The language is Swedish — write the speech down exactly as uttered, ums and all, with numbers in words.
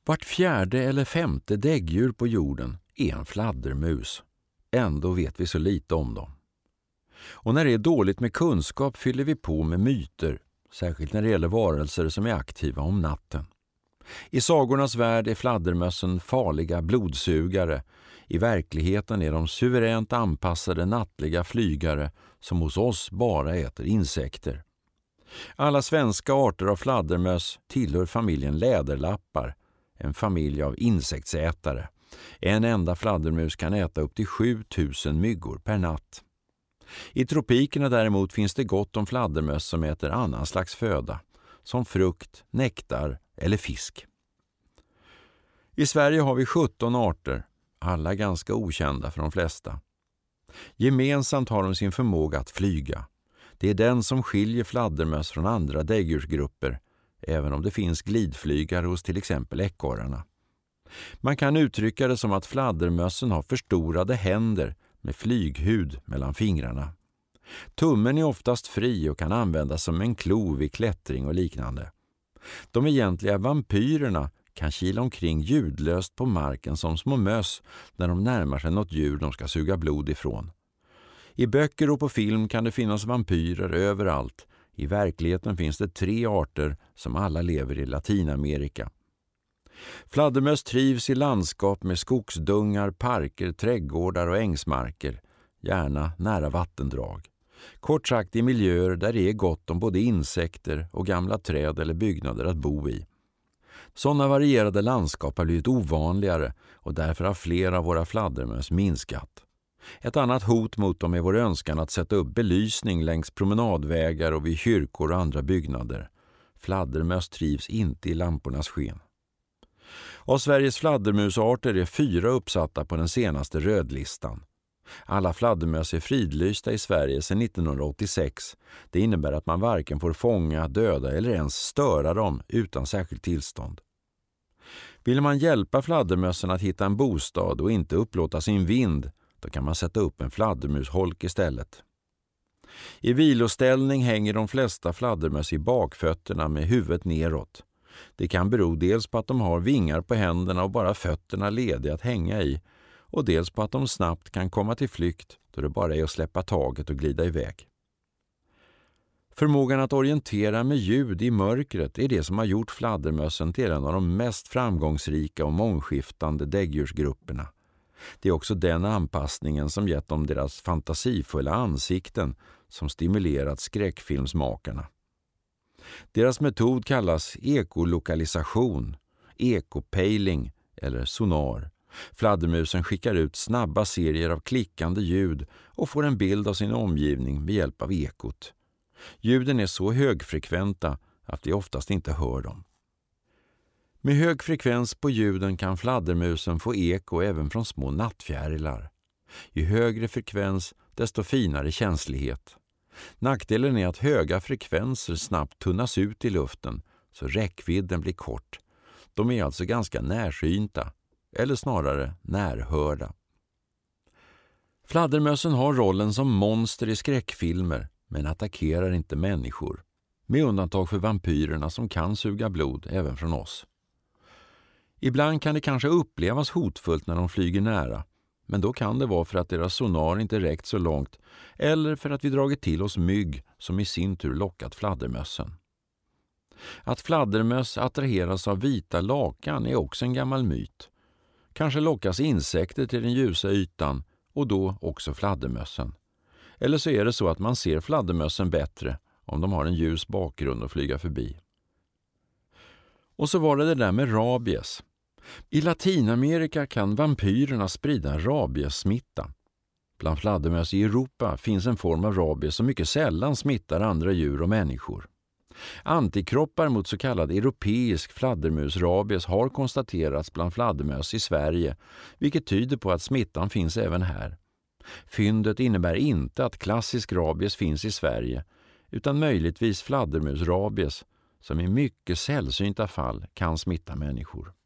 Vart fjärde eller femte däggdjur på jorden är en fladdermus. Ändå vet vi så lite om dem. Och när det är dåligt med kunskap fyller vi på med myter, särskilt när det gäller varelser som är aktiva om natten. I sagornas värld är fladdermössen farliga blodsugare. I verkligheten är de suveränt anpassade nattliga flygare som hos oss bara äter insekter. Alla svenska arter av fladdermöss tillhör familjen läderlappar, en familj av insektsätare. En enda fladdermus kan äta upp till sju tusen myggor per natt. I tropikerna däremot finns det gott om fladdermöss som äter annan slags föda, som frukt, nektar eller fisk. I Sverige har vi sjutton arter, alla ganska okända för de flesta. Gemensamt har de sin förmåga att flyga. Det är den som skiljer fladdermöss från andra däggdjursgrupper, även om det finns glidflygare hos till exempel ekorrarna. Man kan uttrycka det som att fladdermössen har förstorade händer med flyghud mellan fingrarna. Tummen är oftast fri och kan användas som en klo vid klättring och liknande. De egentliga vampyrerna kan kila omkring ljudlöst på marken som små möss när de närmar sig något djur de ska suga blod ifrån. I böcker och på film kan det finnas vampyrer överallt. I verkligheten finns det tre arter som alla lever i Latinamerika. Fladdermöss trivs i landskap med skogsdungar, parker, trädgårdar och ängsmarker, gärna nära vattendrag. Kort sagt i miljöer där det är gott om både insekter och gamla träd eller byggnader att bo i. Sådana varierade landskap har blivit ovanligare och därför har flera av våra fladdermöss minskat. Ett annat hot mot dem är vår önskan att sätta upp belysning längs promenadvägar och vid kyrkor och andra byggnader. Fladdermöss trivs inte i lampornas sken. Av Sveriges fladdermusarter är fyra uppsatta på den senaste rödlistan. Alla fladdermöss är fridlysta i Sverige sedan nittonhundraåttiosex. Det innebär att man varken får fånga, döda eller ens störa dem utan särskilt tillstånd. Vill man hjälpa fladdermössen att hitta en bostad och inte upplåta sin vind, då kan man sätta upp en fladdermusholk istället. I viloställning hänger de flesta fladdermöss i bakfötterna med huvudet neråt. Det kan bero dels på att de har vingar på händerna och bara fötterna lediga att hänga i, och dels på att de snabbt kan komma till flykt då det bara är att släppa taget och glida iväg. Förmågan att orientera med ljud i mörkret är det som har gjort fladdermössen till en av de mest framgångsrika och mångskiftande däggdjursgrupperna. Det är också den anpassningen som gett dem deras fantasifulla ansikten som stimulerat skräckfilmsmakarna. Deras metod kallas ekolokalisation, ekopejling eller sonar. Fladdermusen skickar ut snabba serier av klickande ljud och får en bild av sin omgivning med hjälp av ekot. Ljuden är så högfrekventa att vi oftast inte hör dem. Med hög frekvens på ljuden kan fladdermusen få eko även från små nattfjärilar. Ju högre frekvens, desto finare känslighet. Nackdelen är att höga frekvenser snabbt tunnas ut i luften, så räckvidden blir kort. De är alltså ganska närsynta, eller snarare närhörda. Fladdermössen har rollen som monster i skräckfilmer, men attackerar inte människor. Med undantag för vampyrerna som kan suga blod även från oss. Ibland kan det kanske upplevas hotfullt när de flyger nära, men då kan det vara för att deras sonar inte räckt så långt eller för att vi dragit till oss mygg som i sin tur lockat fladdermössen. Att fladdermöss attraheras av vita lakan är också en gammal myt. Kanske lockas insekter till den ljusa ytan och då också fladdermössen. Eller så är det så att man ser fladdermössen bättre om de har en ljus bakgrund att flyga förbi. Och så var det det där med rabies. I Latinamerika kan vampyrerna sprida rabiessmitta. Bland fladdermöss i Europa finns en form av rabies som mycket sällan smittar andra djur och människor. Antikroppar mot så kallad europeisk fladdermusrabies har konstaterats bland fladdermöss i Sverige, vilket tyder på att smittan finns även här. Fyndet innebär inte att klassisk rabies finns i Sverige, utan möjligtvis fladdermusrabies som i mycket sällsynta fall kan smitta människor.